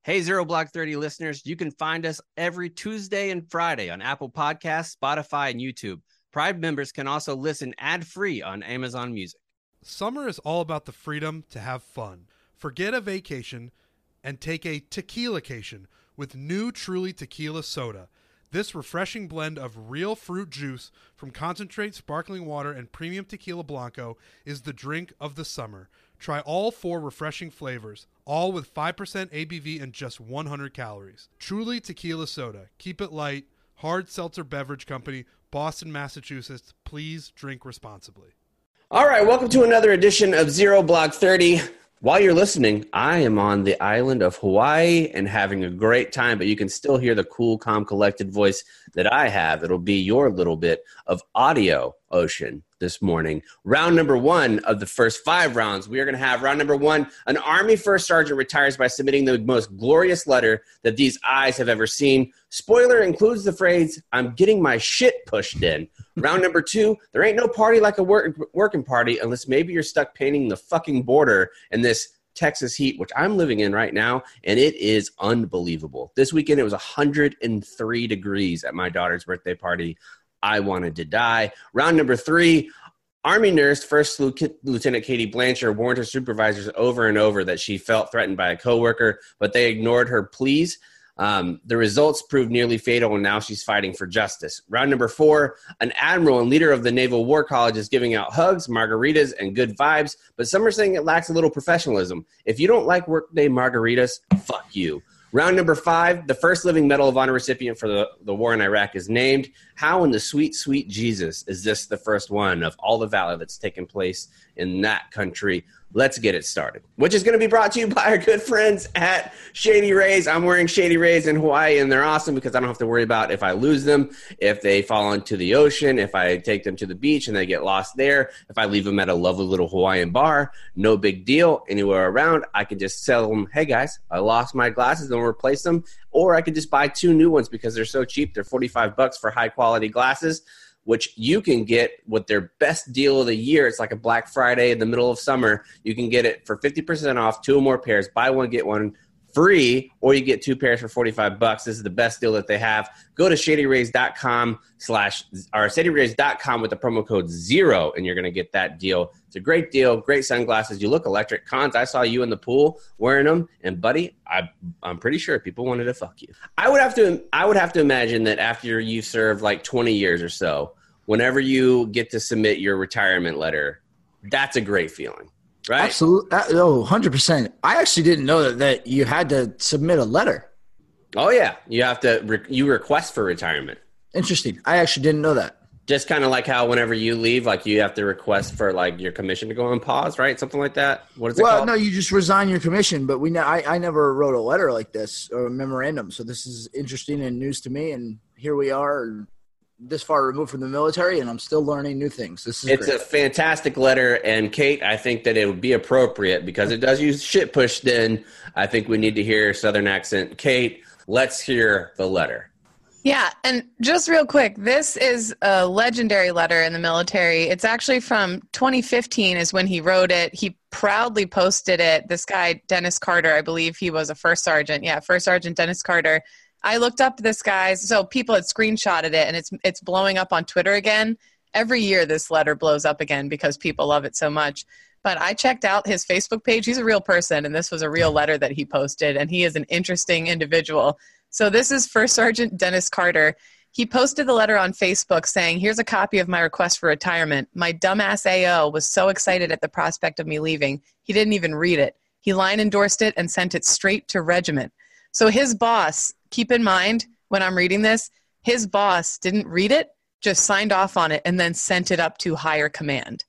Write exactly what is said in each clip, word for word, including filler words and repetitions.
Hey, Zero Block thirty listeners, you can find us every Tuesday and Friday on Apple Podcasts, Spotify, and YouTube. Pride members can also listen ad-free on Amazon Music. Summer is all about the freedom to have fun. Forget a vacation and take a tequila-cation with new Truly Tequila Soda. This refreshing blend of real fruit juice from concentrate sparkling water and premium tequila blanco is the drink of the summer. Try all four refreshing flavors, all with five percent A B V and just one hundred calories. Truly Tequila Soda. Keep it light. Hard Seltzer Beverage Company, Boston, Massachusetts. Please drink responsibly. All right, welcome to another edition of Zero Block thirty. While you're listening, I am on the island of Hawaii and having a great time, but you can still hear the cool, calm, collected voice that I have. It'll be your little bit of audio ocean this morning. Round number one of the first five rounds. We are going to have round number one. An Army First Sergeant retires by submitting the most glorious letter that these eyes have ever seen. Spoiler includes the phrase, "I'm getting my shit pushed in." Round number two, there ain't no party like a work, working party unless maybe you're stuck painting the fucking border in this Texas heat, which I'm living in right now, and it is unbelievable. This weekend, it was one hundred three degrees at my daughter's birthday party. I wanted to die. Round number three, Army nurse First Lieutenant Katie Blanchard warned her supervisors over and over that she felt threatened by a coworker, but they ignored her pleas. Um, the results proved nearly fatal, and now she's fighting for justice. Round number four, an admiral and leader of the Naval War College is giving out hugs, margaritas, and good vibes, but some are saying it lacks a little professionalism. If you don't like workday margaritas, fuck you. Round number five, the first living Medal of Honor recipient for the, the war in Iraq is named. How in the sweet, sweet Jesus is this the first one of all the valor that's taken place in that country? Let's get it started, which is going to be brought to you by our good friends at Shady Rays. I'm wearing Shady Rays in Hawaii, and they're awesome because I don't have to worry about if I lose them, if they fall into the ocean, if I take them to the beach and they get lost there, if I leave them at a lovely little Hawaiian bar, no big deal. Anywhere around, I can just tell them, hey, guys, I lost my glasses and replace them, or I could just buy two new ones because they're so cheap. They're forty-five bucks for high-quality glasses, which you can get with their best deal of the year. It's like a Black Friday in the middle of summer. You can get it for fifty percent off, two or more pairs. Buy one, get one free, or you get two pairs for forty-five bucks. This is the best deal that they have. Go to shadyrays.com slash or shadyrays.com with the promo code zero, and you're going to get that deal. It's a great deal, great sunglasses. You look electric. Cons, I saw you in the pool wearing them, and buddy, I, I'm pretty sure people wanted to fuck you. I would have to, I would have to imagine that after you serve like twenty years or so, whenever you get to submit your retirement letter, that's a great feeling. Right? Absolutely. Oh, one hundred percent. I actually didn't know that, that you had to submit a letter. Oh, yeah. You have to re- – you request for retirement. Interesting. I actually didn't know that. Just kind of like how whenever you leave, like you have to request for like your commission to go on pause, right? Something like that. What is it well, called? Well, no, you just resign your commission. But we, ne- I, I never wrote a letter like this or a memorandum. So this is interesting and news to me. And here we are this far removed from the military, and I'm still learning new things. This is It's great. a fantastic letter, and Kate, I think that it would be appropriate because it does use shit pushed in. I think we need to hear a Southern accent. Kate, let's hear the letter. Yeah, and just real quick, this is a legendary letter in the military. It's actually from twenty fifteen is when he wrote it. He proudly posted it. This guy, Dennis Carter, I believe he was a first sergeant. Yeah, First Sergeant Dennis Carter. I looked up this guy. So people had screenshotted it, and it's it's blowing up on Twitter again. Every year this letter blows up again because people love it so much. But I checked out his Facebook page. He's a real person, and this was a real letter that he posted, and he is an interesting individual. So this is First Sergeant Dennis Carter. He posted the letter on Facebook saying, here's a copy of my request for retirement. My dumbass A O was so excited at the prospect of me leaving, he didn't even read it. He line endorsed it and sent it straight to regiment. So his boss, keep in mind when I'm reading this, his boss didn't read it, just signed off on it, and then sent it up to higher command.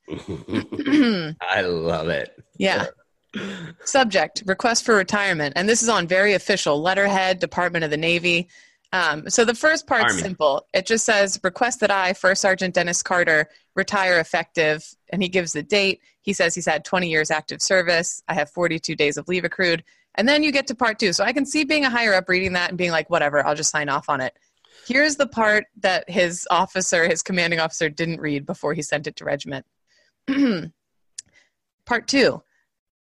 I love it. Yeah. Subject, request for retirement. And this is on very official letterhead, Department of the Navy. Um, so the first part's Army. simple. It just says, request that I, First Sergeant Dennis Carter, retire effective. And he gives the date. He says he's had twenty years active service. I have forty-two days of leave accrued. And then you get to part two. So I can see being a higher up reading that and being like, whatever, I'll just sign off on it. Here's the part that his officer, his commanding officer, didn't read before he sent it to regiment. Part two.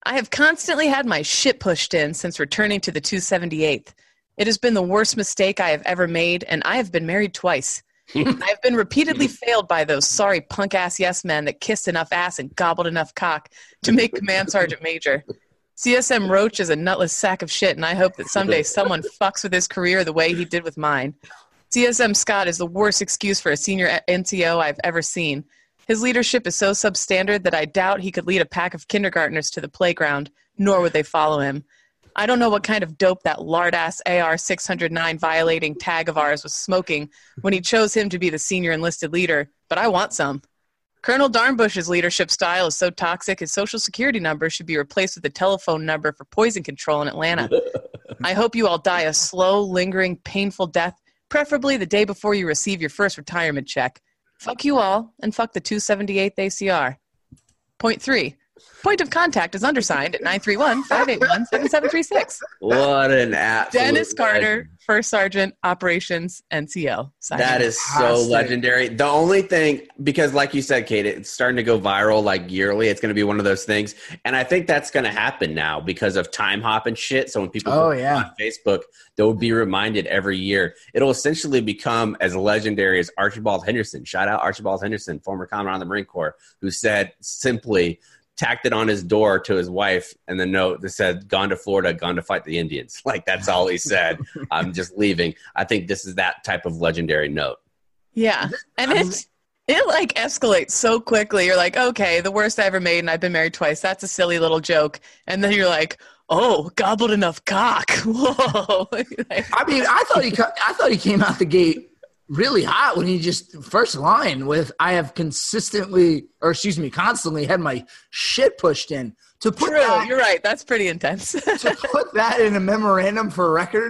I have constantly had my shit pushed in since returning to the two seventy-eighth. It has been the worst mistake I have ever made, and I have been married twice. I have been repeatedly failed by those sorry punk-ass yes men that kissed enough ass and gobbled enough cock to make Command Sergeant Major. C S M Roach is a nutless sack of shit, and I hope that someday someone fucks with his career the way he did with mine. C S M Scott is the worst excuse for a senior N C O I've ever seen. His leadership is so substandard that I doubt he could lead a pack of kindergartners to the playground, nor would they follow him. I don't know what kind of dope that lard-ass A R six oh nine violating tag of ours was smoking when he chose him to be the senior enlisted leader, but I want some. Colonel Darnbush's leadership style is so toxic his social security number should be replaced with a telephone number for poison control in Atlanta. I hope you all die a slow, lingering, painful death, preferably the day before you receive your first retirement check. Fuck you all, and fuck the two seventy-eighth A C R. Point three. Point of contact is undersigned at nine three one, five eight one, seven seven three six. What an absolute Dennis Carter, legend. First Sergeant, Operations, N C O. Signing That off. is so legendary. The only thing, because like you said, Kate, it's starting to go viral like yearly. It's going to be one of those things. And I think that's going to happen now because of time hop and shit. So when people Oh, put it yeah. on Facebook, they'll be reminded every year. It'll essentially become as legendary as Archibald Henderson. Shout out Archibald Henderson, former Commandant of the Marine Corps, who said simply, tacked it on his door to his wife and the note that said, gone to Florida, gone to fight the Indians. Like, that's all he said. I'm just leaving. I think this is that type of legendary note. Yeah. And it, it like escalates so quickly. You're like, okay, the worst I ever made, and I've been married twice. That's a silly little joke. And then you're like, oh, gobbled enough cock. Whoa. I mean, I thought he co- I thought he came out the gate really hot when he just first line with I have consistently or excuse me constantly had my shit pushed in. To put True, that, you're right. That's pretty intense. to put that in a memorandum for record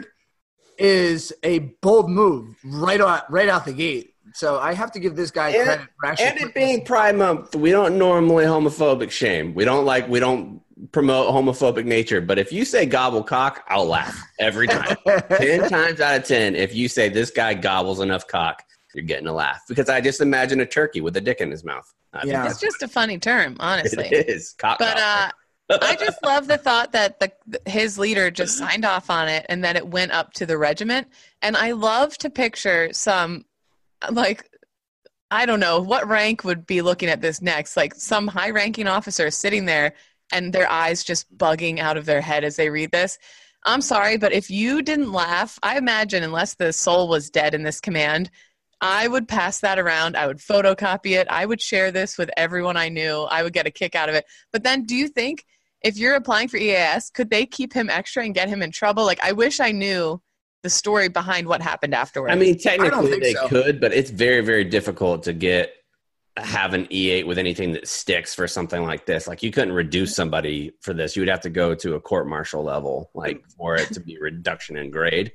is a bold move right out right out the gate. So I have to give this guy And, credit for actually and it being Pride Month, we don't normally homophobic shame. We don't like, we don't promote homophobic nature. But if you say gobble cock, I'll laugh every time. ten times out of ten, if you say this guy gobbles enough cock, you're getting a laugh. Because I just imagine a turkey with a dick in his mouth. I think Yeah. It's just a funny term, honestly. it is. Cock But uh, gobbler. I just love the thought that the his leader just signed off on it and then it went up to the regiment. And I love to picture some, like, I don't know, what rank would be looking at this next? Like some high-ranking officer sitting there and their eyes just bugging out of their head as they read this. I'm sorry, but if you didn't laugh, I imagine unless the soul was dead in this command, I would pass that around. I would photocopy it. I would share this with everyone I knew. I would get a kick out of it. But then do you think if you're applying for E A S, could they keep him extra and get him in trouble? Like, I wish I knew the story behind what happened afterwards. I mean, technically think they so. could, but it's very, very difficult to get have an E eight with anything that sticks for something like this. Like, you couldn't reduce somebody for this. You would have to go to a court-martial level, like, for it to be reduction in grade.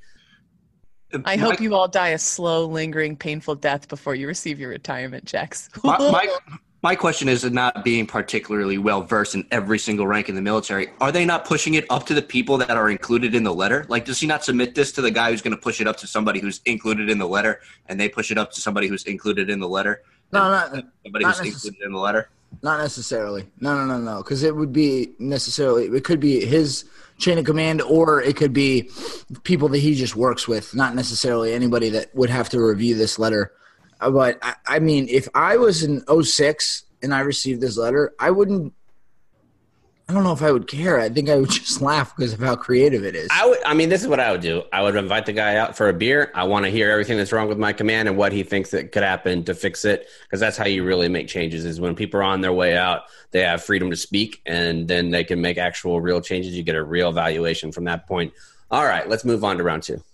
I hope you all die a slow, lingering, painful death before you receive your retirement checks. my, my, my question is not being particularly well versed in every single rank in the military. Are they not pushing it up to the people that are included in the letter? Like, does he not submit this to the guy who's going to push it up to somebody who's included in the letter, and they push it up to somebody who's included in the letter? No, not Somebody not who's necess- included in the letter. Not necessarily. No, no, no, no. Because it would be necessarily, it could be his chain of command or it could be people that he just works with, not necessarily anybody that would have to review this letter. Uh, But, I, I mean, if I was in oh six and I received this letter, I wouldn't, I don't know if I would care. I think I would just laugh because of how creative it is. I would. I mean, this is what I would do. I would invite the guy out for a beer. I want to hear everything that's wrong with my command and what he thinks that could happen to fix it. Because that's how you really make changes. Is when people are on their way out, they have freedom to speak, and then they can make actual real changes. You get a real evaluation from that point. All right, let's move on to round two.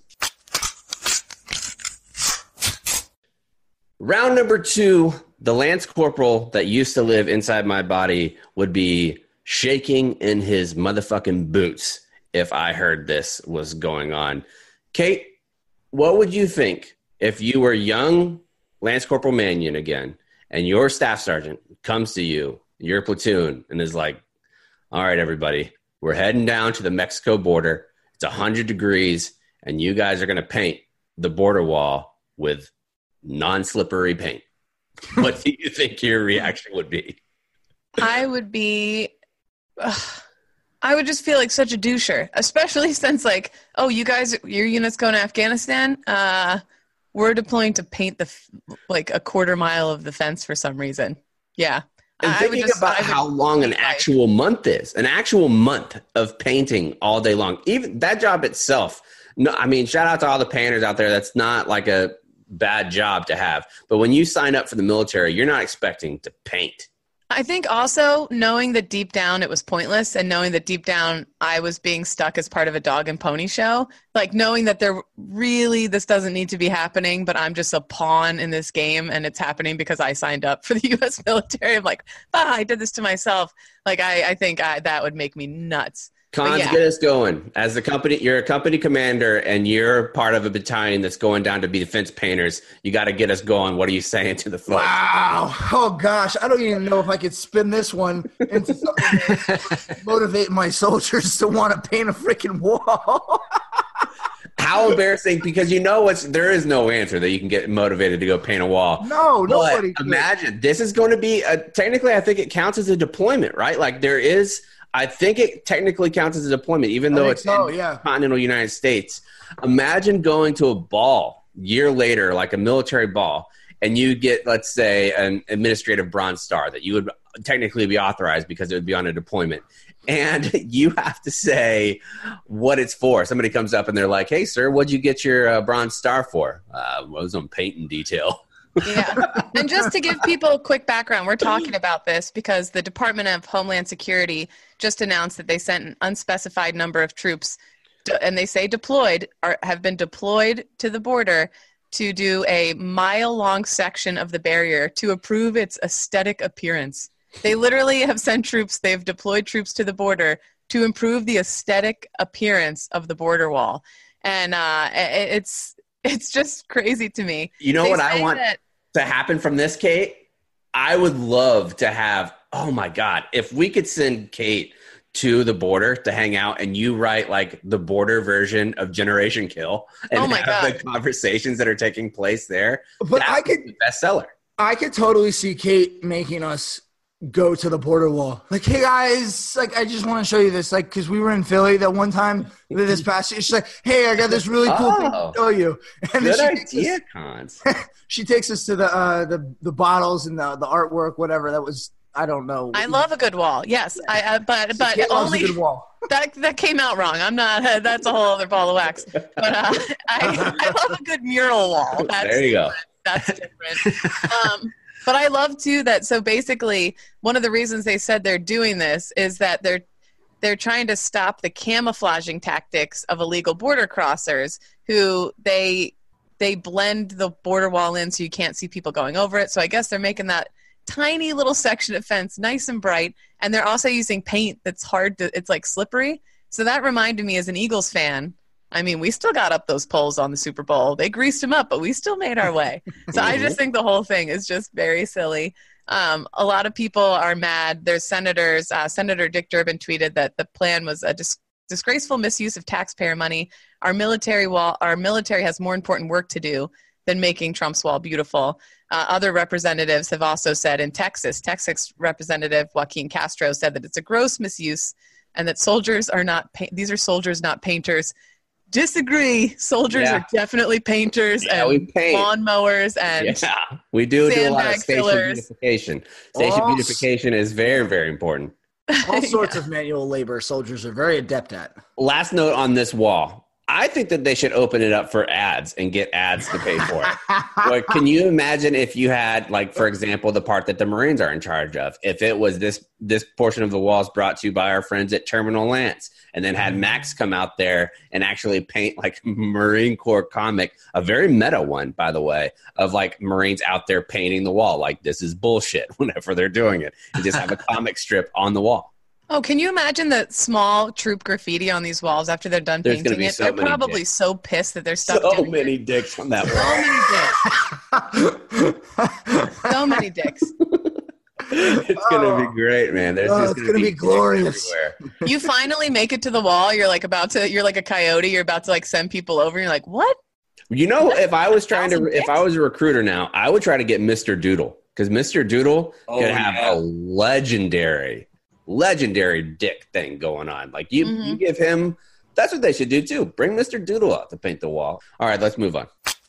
Round number two. The Lance Corporal that used to live inside my body would be shaking in his motherfucking boots if I heard this was going on. Kate, what would you think if you were young Lance Corporal Mannion again and your staff sergeant comes to you, your platoon, and is like, all right, everybody, we're heading down to the Mexico border. It's one hundred degrees, and you guys are going to paint the border wall with non-slippery paint. What do you think your reaction would be? I would be, ugh, I would just feel like such a doucher, especially since like, oh, you guys, your unit's going to Afghanistan. Uh, we're deploying to paint the f- like a quarter mile of the fence for some reason. Yeah. And I thinking would just, about I would, how long an actual month is, an actual month of painting all day long, even that job itself. No, I mean, shout out to all the painters out there. That's not like a bad job to have. But when you sign up for the military, you're not expecting to paint. I think also knowing that deep down it was pointless and knowing that deep down I was being stuck as part of a dog and pony show, like knowing that there really, this doesn't need to be happening, but I'm just a pawn in this game and it's happening because I signed up for the U S military. I'm like, ah, I did this to myself. Like, I, I think I, that would make me nuts. Cons, yeah. Get us going. As the company, you're a company commander and you're part of a battalion that's going down to be defense painters. You got to get us going. What are you saying to the folks? Wow. Oh, gosh. I don't even know if I could spin this one into something that motivate my soldiers to want to paint a freaking wall. How embarrassing, because you know what's there is no answer that you can get motivated to go paint a wall. No, but nobody. Imagine this is going to be a, technically, I think it counts as a deployment, right? Like there is. I think it technically counts as a deployment, even though it's so, in yeah. the continental United States. Imagine going to a ball a year later, like a military ball, and you get, let's say, an administrative Bronze Star that you would technically be authorized because it would be on a deployment. And you have to say what it's for. Somebody comes up and they're like, hey, sir, what'd you get your uh, Bronze Star for? Uh, well, it was on painting detail. Yeah. And just to give people a quick background, we're talking about this because the Department of Homeland Security just announced that they sent an unspecified number of troops, to, and they say deployed, are, have been deployed to the border to do a mile-long section of the barrier to improve its aesthetic appearance. They literally have sent troops, they've deployed troops to the border to improve the aesthetic appearance of the border wall. And uh, it, it's it's just crazy to me. You know They what I say want that- to happen from this, Kate? I would love to have, oh my God, if we could send Kate to the border to hang out and you write like the border version of Generation Kill and Oh my have God. the conversations that are taking place there. But that I would be could, the bestseller. I could totally see Kate making us go to the border wall. Like, hey guys, like I just want to show you this. Like, because we were in Philly that one time this past year. She's like, hey, I got this really cool thing Oh. to show you. And Good then she takes, idea, us, Cons. she takes us to the uh, the the bottles and the the artwork, whatever. That was I don't know. I love a good wall. Yes, I uh, but but Kate loves a only good wall. that that came out wrong. I'm not. Uh, that's a whole other ball of wax. But uh, I I love a good mural wall. That's, There you go. That's different. Um, but I love too that. So basically, one of the reasons they said they're doing this is that they're they're trying to stop the camouflaging tactics of illegal border crossers who they they blend the border wall in so you can't see people going over it. So I guess they're making that tiny little section of fence nice and bright, and they're also using paint that's hard to it's like slippery. So that reminded me, as an Eagles fan, I mean, we still got up those poles on the Super Bowl. They greased them up, but we still made our way. So I just think the whole thing is just very silly. Um, a lot of people are mad. There's senators. Uh, Senator Dick Durbin tweeted that the plan was a dis- disgraceful misuse of taxpayer money. Our military wall, our military has more important work to do than making Trump's wall beautiful. Uh, other representatives have also said in Texas, Texas Representative Joaquin Castro said that it's a gross misuse and that soldiers are not, pa- these are soldiers, not painters. Disagree. Soldiers Yeah. are definitely painters Yeah, we and paint. lawnmowers and Yeah, we do do a lot of sandbag station fillers. beautification. Station Oh, beautification is very, very important. All sorts of manual labor soldiers are very adept at. Last note on this wall. I think that they should open it up for ads and get ads to pay for it. Like, can you imagine if you had, like, for example, the part that the Marines are in charge of? If it was this this portion of the walls brought to you by our friends at Terminal Lance, and then had Max come out there and actually paint like Marine Corps comic, a very meta one, by the way, of like Marines out there painting the wall. Like, this is bullshit whenever they're doing it. And just have a comic strip on the wall. Oh, can you imagine the small troop graffiti on these walls after they're done There's gonna painting be it? so they're many probably dicks. so pissed that they're stuck So doing many it. dicks on that So wall. many dicks. So many dicks. It's gonna be great, man. There's Oh, just it's gonna be dicks glorious. everywhere. You finally make it to the wall. You're like about to, you're like a coyote. You're about to like send people over. And you're like, what? You know, if I was trying to, thousand if I was a recruiter now, I would try to get Mister Doodle, because Mister Doodle Oh, could have yeah. a legendary, legendary dick thing going on. Like you, Mhm. you give him, that's what they should do too. Bring Mister Doodle out to paint the wall. All right, let's move on.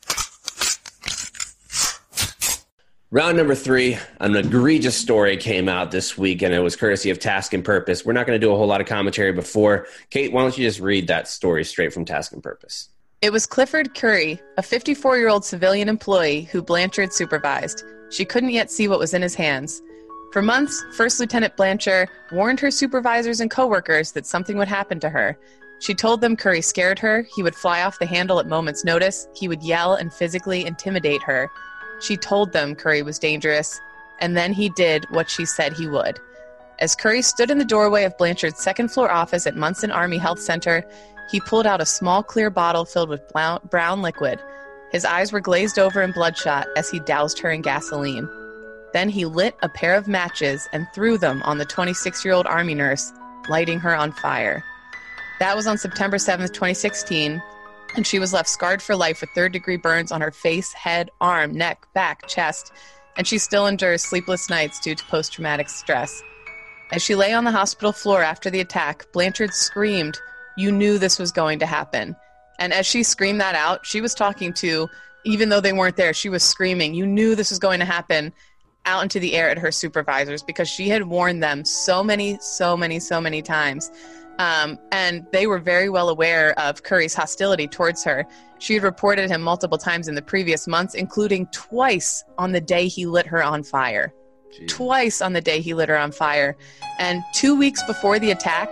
Round number three, an egregious story came out this week, and it was courtesy of Task and Purpose. We're not going to do a whole lot of commentary before. Kate, why don't you just read that story straight from Task and Purpose? It was Clifford Curry, a fifty-four-year-old civilian employee who Blanchard supervised. She couldn't yet see what was in his hands. For months, First Lieutenant Blanchard warned her supervisors and coworkers that something would happen to her. She told them Curry scared her, he would fly off the handle at moment's notice, he would yell and physically intimidate her. She told them Curry was dangerous, and then he did what she said he would. As Curry stood in the doorway of Blanchard's second-floor office at Munson Army Health Center, he pulled out a small clear bottle filled with brown liquid. His eyes were glazed over and bloodshot as he doused her in gasoline. Then he lit a pair of matches and threw them on the twenty-six-year-old Army nurse, lighting her on fire. That was on September seventh, twenty sixteen, and she was left scarred for life with third-degree burns on her face, head, arm, neck, back, chest, and she still endures sleepless nights due to post-traumatic stress. As she lay on the hospital floor after the attack, Blanchard screamed, "You knew this was going to happen." And as she screamed that out, she was talking to, even though they weren't there, she was screaming, "You knew this was going to happen," out into the air at her supervisors because she had warned them so many, so many, so many times. Um, and they were very well aware of Curry's hostility towards her. She had reported him multiple times in the previous months, including twice on the day he lit her on fire. Jeez. Twice on the day he lit her on fire. And two weeks before the attack,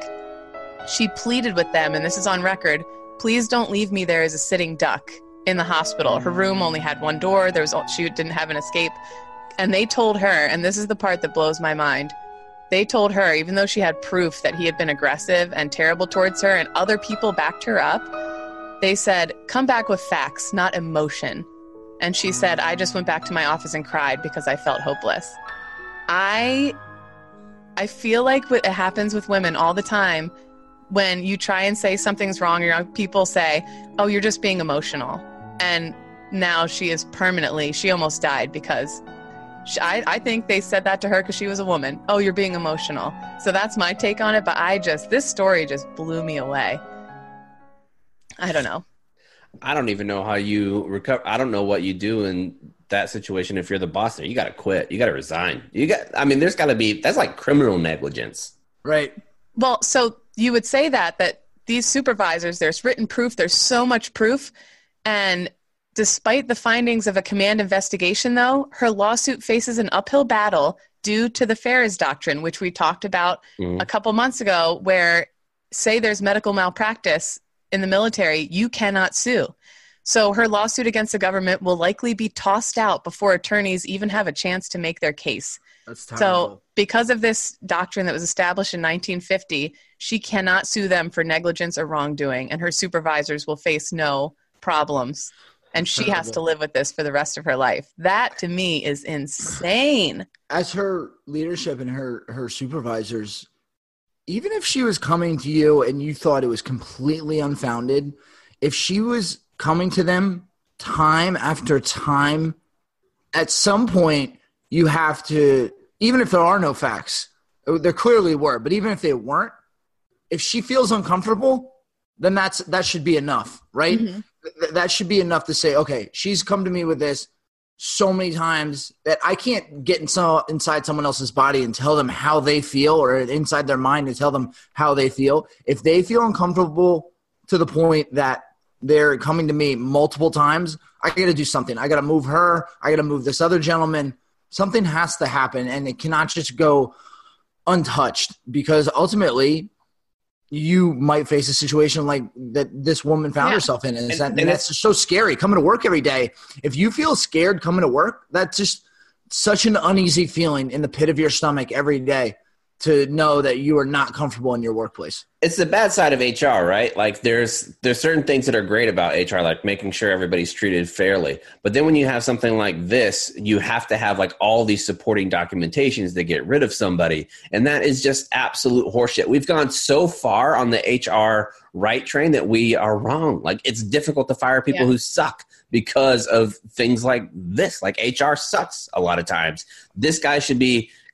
she pleaded with them, and this is on record, "Please don't leave me there as a sitting duck in the hospital." Her room only had one door. There was she didn't have an escape. And they told her, and this is the part that blows my mind, they told her, even though she had proof that he had been aggressive and terrible towards her and other people backed her up, they said, "Come back with facts, not emotion." And she said, "I just went back to my office and cried because I felt hopeless." I I feel like what happens with women all the time when you try and say something's wrong, or people say, "Oh, you're just being emotional." And now she is permanently, she almost died because she, I, I think they said that to her because she was a woman. "Oh, you're being emotional." So that's my take on it. But I just, this story just blew me away. I don't know. I don't even know how you recover. I don't know what you do in that situation. If you're the boss there, you got to quit. You got to resign. You got, I mean, there's got to be, that's like criminal negligence. Right. Well, so you would say that, that these supervisors, there's written proof, there's so much proof. And despite the findings of a command investigation, though, her lawsuit faces an uphill battle due to the Ferris Doctrine, which we talked about mm. a couple months ago, where, say there's medical malpractice in the military, you cannot sue. So her lawsuit against the government will likely be tossed out before attorneys even have a chance to make their case. That's terrible. So because of this doctrine that was established in nineteen fifty, she cannot sue them for negligence or wrongdoing, and her supervisors will face no problems. And she terrible. has to live with this for the rest of her life. That, to me, is insane. As her leadership and her, her supervisors, even if she was coming to you and you thought it was completely unfounded, if she was coming to them time after time, at some point you have to, even if there are no facts, there clearly were, but even if they weren't, if she feels uncomfortable, then that's that should be enough, right? Mm-hmm. Th- that should be enough to say, okay, she's come to me with this so many times that I can't get in so, inside someone else's body and tell them how they feel, or inside their mind and tell them how they feel. If they feel uncomfortable to the point that they're coming to me multiple times, I got to do something. I got to move her. I got to move this other gentleman. Something has to happen, and it cannot just go untouched, because ultimately you might face a situation like that this woman found yeah. herself in. And, and, that, and, and that's just so scary coming to work every day. If you feel scared coming to work, that's just such an uneasy feeling in the pit of your stomach every day to know that you are not comfortable in your workplace. It's the bad side of H R, right? Like there's there's certain things that are great about H R, like making sure everybody's treated fairly. But then when you have something like this, you have to have like all these supporting documentations to get rid of somebody. And that is just absolute horseshit. We've gone so far on the H R right train that we are wrong. Like it's difficult to fire people yeah. who suck because of things like this. Like H R sucks a lot of times. This guy should be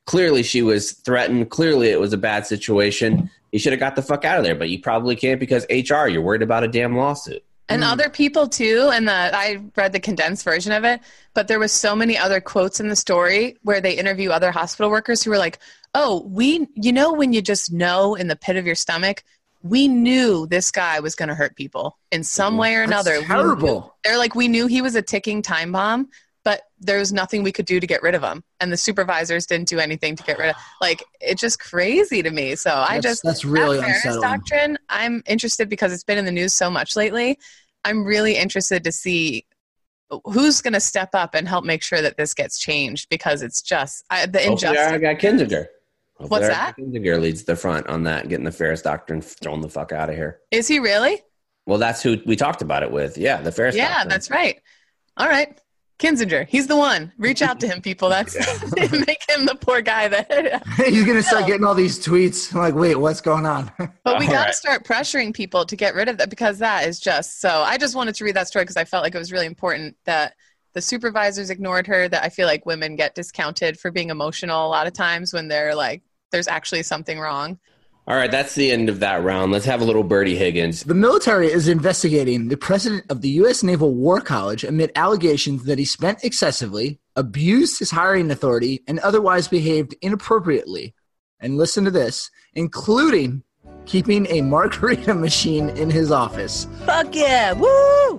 Clearly she was threatened. Clearly it was a bad situation. You should have got the fuck out of there, but you probably can't because H R, you're worried about a damn lawsuit. And mm. other people too, and the I read the condensed version of it, but there was so many other quotes in the story where they interview other hospital workers who were like, oh, we, you know, when you just know in the pit of your stomach, we knew this guy was going to hurt people in some way or another. That's terrible. Knew, they're like, we knew he was a ticking time bomb, but there was nothing we could do to get rid of him. And the supervisors didn't do anything to get rid of Like, it's just crazy to me. So I that's, just, that's really that Ferris unsettling. doctrine, I'm interested because it's been in the news so much lately. I'm really interested to see who's going to step up and help make sure that this gets changed because it's just I, the injustice. Hopefully I got Kinzinger. Hopefully What's Eric that? Kinzinger leads the front on that, getting the Ferris doctrine thrown the fuck out of here. Is he really? Well, that's who we talked about it with. Yeah, the Ferris Yeah, doctrine. that's right. All right. Kinzinger, he's the one. Reach out to him, people. That's make him the poor guy that He's gonna start getting all these tweets. I'm like, wait, what's going on? But we All got to right. start pressuring people to get rid of that because that is just so. I just wanted to read that story because I felt like it was really important that the supervisors ignored her. That I feel like women get discounted for being emotional a lot of times when they're like, there's actually something wrong. All right, that's the end of that round. Let's have a little Birdie Higgins. The military is investigating the president of the U S Naval War College amid allegations that he spent excessively, abused his hiring authority, and otherwise behaved inappropriately. And listen to this, including keeping a margarita machine in his office. Fuck yeah. Woo!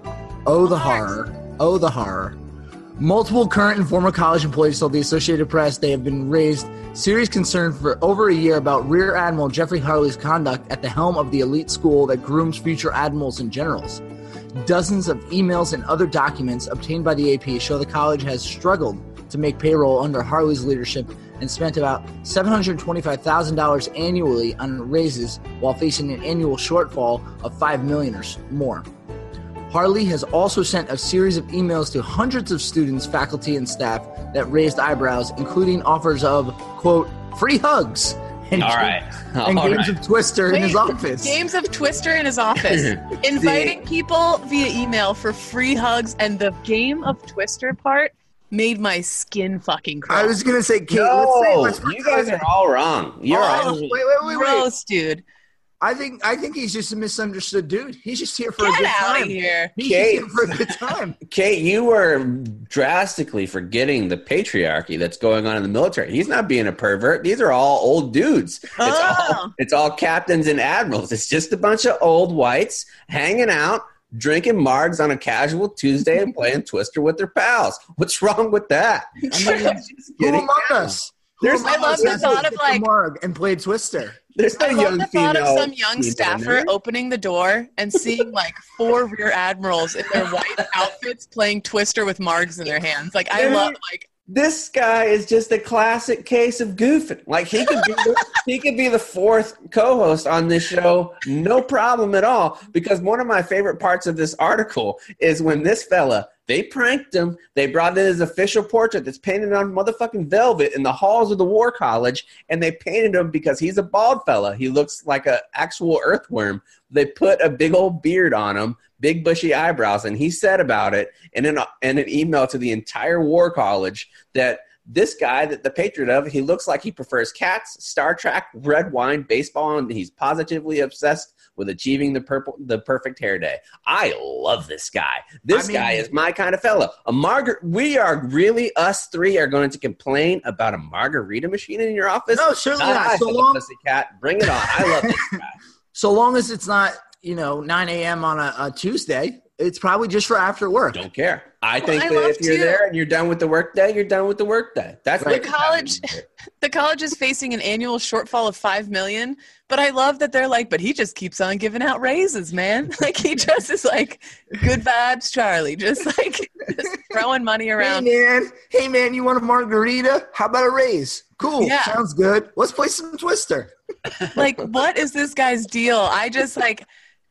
Oh, the horror. Oh, the horror. Multiple current and former college employees told the Associated Press they have been raised serious concern for over a year about Rear Admiral Jeffrey Harley's conduct at the helm of the elite school that grooms future admirals and generals. Dozens of emails and other documents obtained by the A P show the college has struggled to make payroll under Harley's leadership and spent about seven hundred twenty-five thousand dollars annually on raises while facing an annual shortfall of five million dollars or more. Harley has also sent a series of emails to hundreds of students, faculty, and staff that raised eyebrows, including offers of, quote, free hugs and, All right. and All games right. of Twister in his Wait, office. Games of Twister in his office. Inviting people via email for free hugs, and the game of Twister part made my skin fucking crawl. I was going to say, Kate, No, let's say, let's you guys are all wrong. You're Oh, all wait, wait, wait, wait. Gross, dude. I think I think he's just a misunderstood dude. He's just here for a Get good out time. of here. He's Kate. just here for a good time. Kate, you were drastically forgetting the patriarchy that's going on in the military. He's not being a pervert. These are all old dudes. It's, Oh. all, it's all captains and admirals. It's just a bunch of old whites hanging out, drinking margs on a casual Tuesday and playing Twister with their pals. What's wrong with that? I mean, Just who getting among down. us? There's- Who among I love us the has thought hit of, the like- marg and played Twister. There's no I love young the thought female of some young people in staffer there. opening the door and seeing like four rear admirals in their white outfits playing Twister with margs in their hands. Like I love like This guy is just a classic case of goofing. Like he could be the, he could be the fourth co-host on this show, no problem at all. Because one of my favorite parts of this article is when this fella, they pranked him. They brought in his official portrait that's painted on motherfucking velvet in the halls of the War College, and they painted him because he's a bald fella. He looks like an actual earthworm. They put a big old beard on him, big bushy eyebrows, and he said about it in an, in an email to the entire War College that this guy, that the patriot of, he looks like he prefers cats, Star Trek, red wine, baseball, and he's positively obsessed with achieving the purple, the perfect hair day. I love this guy. This I mean- guy is my kind of fella. A margar- We are really, us three are going to complain about a margarita machine in your office? No, certainly not. I, So Philip long, Pussycat. Bring it on. I love this guy. so long as it's not, you know, nine a.m. on a, a Tuesday, it's probably just for after work. Don't care. I Well, think I that love if you're to- there and you're done with the workday, you're done with the workday. That's Right. what The college- the college is facing an annual shortfall of five million, but I love that they're like, but he just keeps on giving out raises, man. Like he just is like good vibes, Charlie, just like just throwing money Hey around. man, hey man, you want a margarita? How about a raise? Cool, Yeah. sounds good. Let's play some Twister. Like, what is this guy's deal? I just like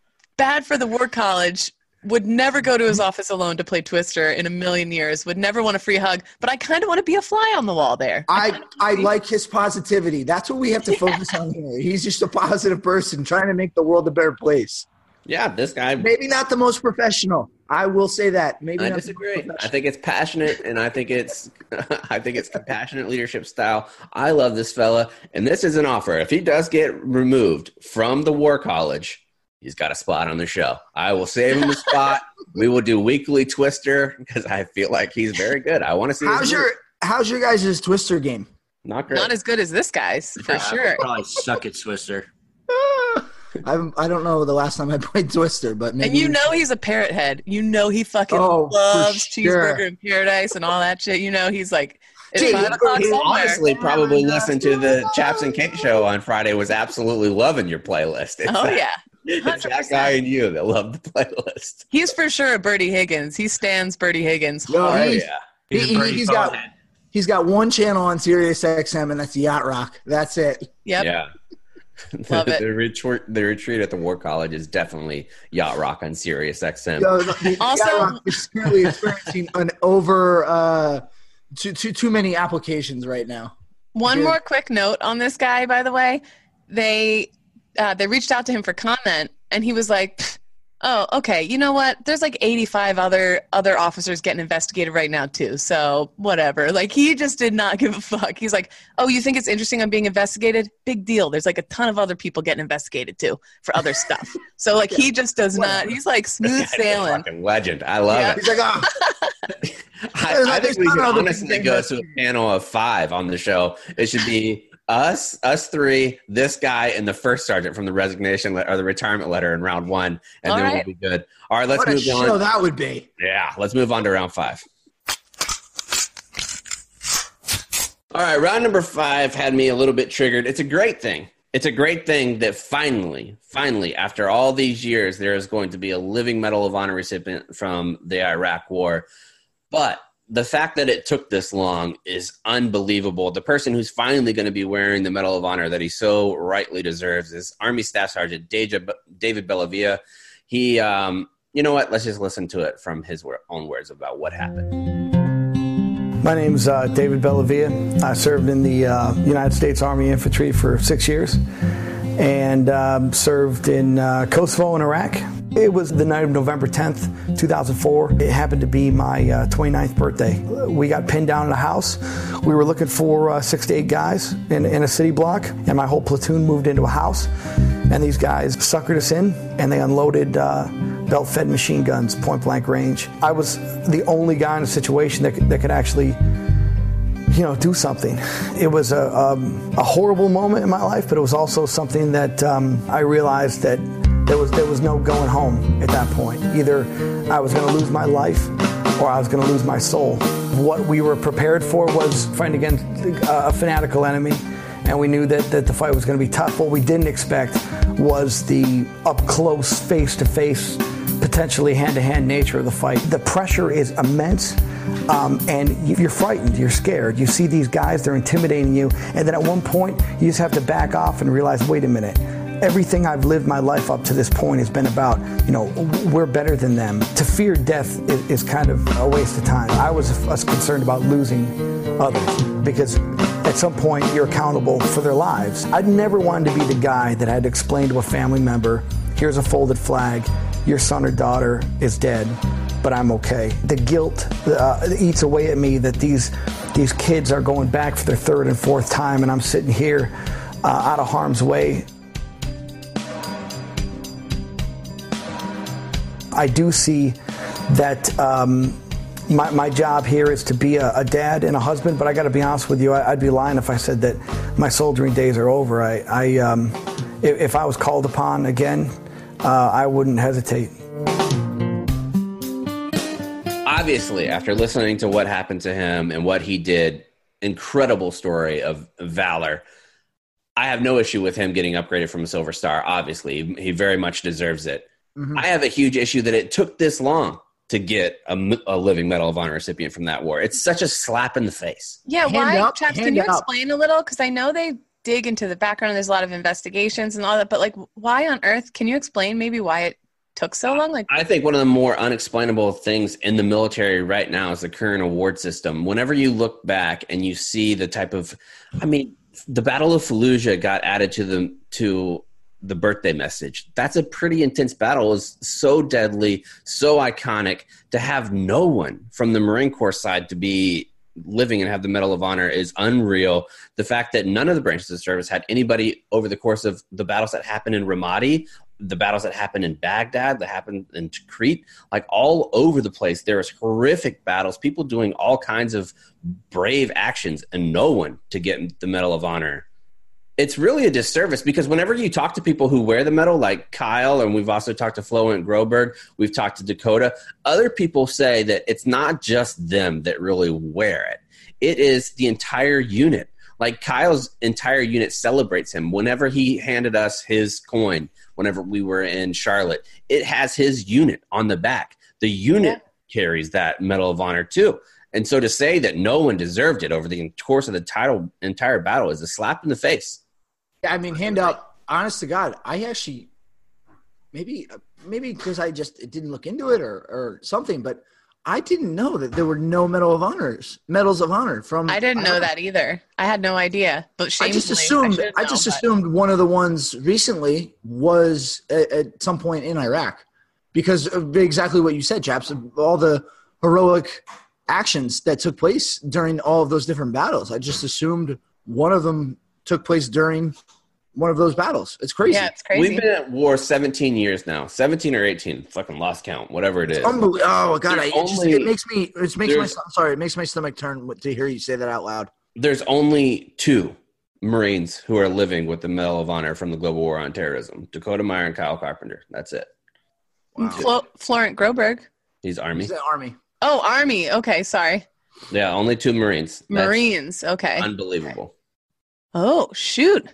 bad for the War College. Would never go to his office alone to play Twister in a million years. Would never want a free hug, but I kind of want to be a fly on the wall there. I, I like his positivity. That's what we have to focus on here. He's just a positive person trying to make the world a better place. Yeah, this guy. Maybe not the most professional, I will say that. Maybe I not disagree. I think it's passionate, and I think it's, I think it's compassionate leadership style. I love this fella, and this is an offer. If he does get removed from the War College, he's got a spot on the show. I will save him a spot. We will do weekly Twister because I feel like he's very good. I want to see. How's your How's your guys' Twister game? Not great. Not as good as this guy's, for I sure. probably suck at Twister. I'm, I don't know the last time I played Twister, but maybe. And you know he's a parrot head. You know he fucking Oh, for loves sure. Cheeseburger in Paradise and all that shit. You know he's like, it's Gee, five o'clock he somewhere. Honestly, probably listen to the Chaps and Cake show on Friday. Was absolutely loving your playlist. It's Oh, that, yeah. it's that guy and you that love the playlist. He's for sure a Bertie Higgins. He stands Bertie Higgins. No, Oh he's, yeah. he, He's a he, Bertie has got Bonehead. he's got one channel on Sirius X M, and that's Yacht Rock. That's it. Yep. Yeah. Love the, it. the retreat, the retreat at the War College is definitely Yacht Rock on Sirius X M. So, the, the Also- Yacht Rock is currently experiencing an over uh, too, too too many applications right now. One Dude. more quick note on this guy, by the way. They uh, they reached out to him for comment, and he was like, "Pfft, oh, okay, you know what? There's like eighty-five other other officers getting investigated right now too, so whatever." Like, he just did not give a fuck. He's like, oh, you think it's interesting I'm being investigated? Big deal. There's like a ton of other people getting investigated too for other stuff. So like, he just does not. He's like smooth This guy's a sailing. fucking legend. I love Yeah. it. He's like, oh, I, I think we There's should not other honestly people go getting to a panel of five on the show. It should be us, us three, this guy, and the first sergeant from the resignation le- or the retirement letter in round one, and All then right. we'll be good. All right, let's what a move show on. that would be. Yeah, let's move on to round five. All right, round number five had me a little bit triggered. It's a great thing. It's a great thing that finally, finally, after all these years, there is going to be a living Medal of Honor recipient from the Iraq War. But the fact that it took this long is unbelievable. The person who's finally going to be wearing the Medal of Honor that he so rightly deserves is Army Staff Sergeant David Bellavia. He, um, you know what? Let's just listen to it from his own words about what happened. My name's uh, David Bellavia. I served in the uh, United States Army Infantry for six years and um, served in uh, Kosovo and Iraq. It was the night of November tenth, two thousand four. It happened to be my uh, twenty-ninth birthday. We got pinned down in a house. We were looking for uh, six to eight guys in, in a city block, and my whole platoon moved into a house. And these guys suckered us in, and they unloaded uh, belt-fed machine guns, point-blank range. I was the only guy in a situation that could, that could actually, you know, do something. It was a, um, a horrible moment in my life, but it was also something that um, I realized that there was there was no going home at that point. Either I was going to lose my life or I was going to lose my soul. What we were prepared for was fighting against a fanatical enemy, and we knew that, that the fight was going to be tough. What we didn't expect was the up-close, face-to-face, potentially hand-to-hand nature of the fight. The pressure is immense, um, and you're frightened, you're scared. You see these guys, they're intimidating you, and then at one point, you just have to back off and realize, wait a minute, everything I've lived my life up to this point has been about, you know, we're better than them. To fear death is, is kind of a waste of time. I was, was concerned about losing others because at some point you're accountable for their lives. I never wanted to be the guy that had to explain to a family member, here's a folded flag, your son or daughter is dead, but I'm okay. The guilt uh, eats away at me that these, these kids are going back for their third and fourth time, and I'm sitting here uh, out of harm's way. I do see that um, my, my job here is to be a, a dad and a husband, but I got to be honest with you, I, I'd be lying if I said that my soldiering days are over. I, I um, if, if I was called upon again, uh, I wouldn't hesitate. Obviously, after listening to what happened to him and what he did, incredible story of valor. I have no issue with him getting upgraded from a Silver Star. Obviously, he very much deserves it. Mm-hmm. I have a huge issue that it took this long to get a, a living Medal of Honor recipient from that war. It's such a slap in the face. Yeah, Hand why, up, Chaps, hand can you up. explain a little? Because I know they dig into the background. There's a lot of investigations and all that, but like, why on earth? Can you explain maybe why it took so long? Like, I think one of the more unexplainable things in the military right now is the current award system. Whenever you look back and you see the type of, I mean, the Battle of Fallujah got added to the to the birthday message. That's a pretty intense battle. It was so deadly, so iconic. To have no one from the Marine Corps side to be living and have the Medal of Honor is unreal. The fact that none of the branches of service had anybody over the course of the battles that happened in Ramadi, the battles that happened in Baghdad, that happened in Tikrit, like all over the place, there was horrific battles, people doing all kinds of brave actions, and no one to get the Medal of Honor. It's really a disservice, because whenever you talk to people who wear the medal, like Kyle, and we've also talked to Flo and Groberg, we've talked to Dakota, other people say that it's not just them that really wear it. It is the entire unit. Like Kyle's entire unit celebrates him. Whenever he handed us his coin, whenever we were in Charlotte, it has his unit on the back. The unit yeah. carries that Medal of Honor too. And so to say that no one deserved it over the course of the title, entire battle is a slap in the face. Yeah, I mean, hand up, honest to God, I actually maybe maybe because I just didn't look into it or, or something, but I didn't know that there were no Medal of Honors, medals of honor from. I didn't I know know that either. I had no idea. But I just assumed I, I just know, assumed one of the ones recently was at, at some point in Iraq, because of exactly what you said, chaps. All the heroic actions that took place during all of those different battles. I just assumed one of them took place during one of those battles. It's crazy. Yeah, it's crazy. We've been at war seventeen years now, seventeen or eighteen. Fucking lost count, whatever it is. Unbelievable. Oh God, I, it, only, just, it makes me. It makes my. I'm sorry. It makes my stomach turn to hear you say that out loud. There's only two Marines who are living with the Medal of Honor from the Global War on Terrorism: Dakota Meyer and Kyle Carpenter. That's it. Wow. Flo- Florent Groberg. He's Army. He's the Army. Oh, Army. Okay, sorry. Yeah, only two Marines. That's Marines. Okay. Unbelievable. Oh shoot.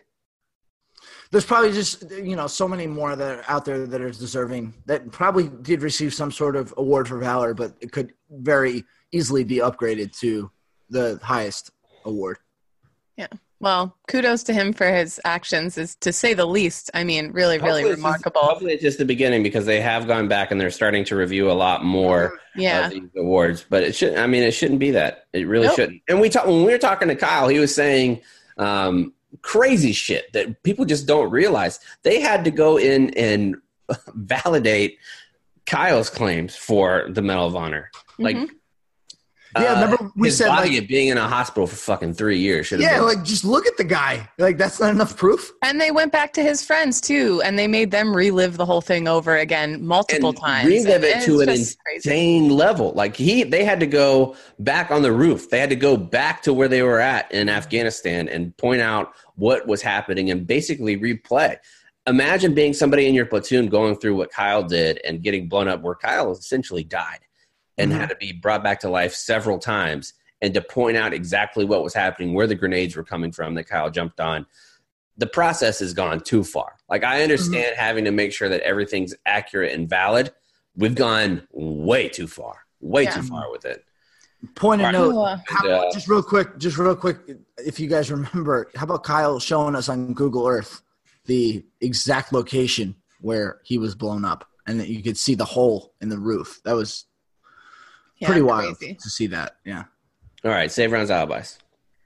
There's probably just, you know, so many more that are out there that are deserving, that probably did receive some sort of award for valor, but it could very easily be upgraded to the highest award. Yeah. Well, kudos to him for his actions, is to say the least. I mean, really, really hopefully remarkable. It's just, hopefully it's just the beginning, because they have gone back and they're starting to review a lot more yeah. of these awards. But it should, I mean, it shouldn't be that. It really nope. shouldn't. And we talk, when we were talking to Kyle, he was saying, um, crazy shit that people just don't realize. They had to go in and validate Kyle's claims for the Medal of Honor. Like, Mm-hmm. Yeah, uh, remember we his said body like, of being in a hospital for fucking three years. Should have yeah, been. like just look at the guy. Like that's not enough proof. And they went back to his friends too, and they made them relive the whole thing over again multiple and times. relive and it to an insane insane level. Like he, they had to go back on the roof. They had to go back to where they were at in Afghanistan and point out what was happening and basically replay. Imagine being somebody in your platoon going through what Kyle did and getting blown up, where Kyle essentially died and Mm-hmm. had to be brought back to life several times, and to point out exactly what was happening, where the grenades were coming from that Kyle jumped on. The process has gone too far. Like, I understand mm-hmm. having to make sure that everything's accurate and valid. We've gone way too far, way yeah. too far with it. Point of Right. note, Uh, how, uh, just real quick, just real quick, if you guys remember, how about Kyle showing us on Google Earth the exact location where he was blown up, and that you could see the hole in the roof? That was yeah, pretty wild crazy. to see that. Yeah. All right, save rounds, alibis.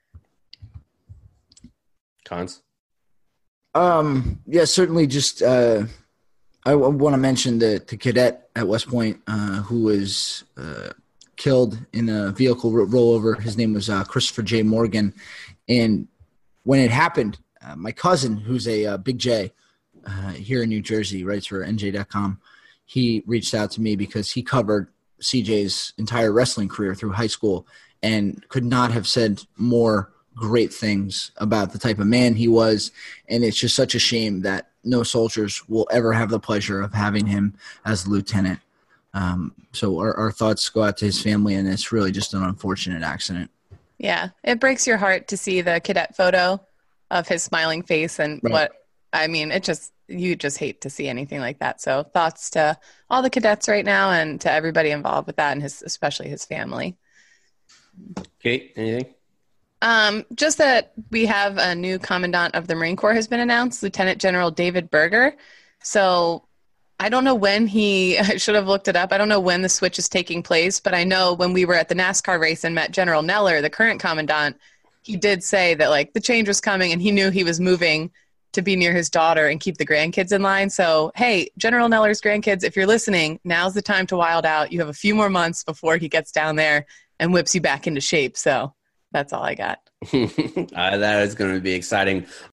Cons? Um, yeah, certainly just uh, I w- want to mention the, the cadet at West Point uh, who was uh, killed in a vehicle ro- rollover. His name was uh, Christopher J. Morgan. And when it happened, uh, my cousin, who's a uh, Big J uh, here in New Jersey, writes for N J dot com, he reached out to me because he covered C J's entire wrestling career through high school and could not have said more great things about the type of man he was. And it's just such a shame that no soldiers will ever have the pleasure of having him as a lieutenant. Um, so our, our thoughts go out to his family, and it's really just an unfortunate accident. Yeah, it breaks your heart to see the cadet photo of his smiling face and Right. what, I mean, it just, you just hate to see anything like that. So thoughts to all the cadets right now and to everybody involved with that, and his, especially his family. Kate, anything? Um, just that we have a new commandant of the Marine Corps has been announced, Lieutenant General David Berger. So I don't know when he, I should have looked it up. I don't know when the switch is taking place, but I know when we were at the NASCAR race and met General Neller, the current commandant, he did say that like the change was coming and he knew he was moving to be near his daughter and keep the grandkids in line. So, hey, General Neller's grandkids, if you're listening, now's the time to wild out. You have a few more months before he gets down there and whips you back into shape. So that's all I got. uh, that is going to be exciting.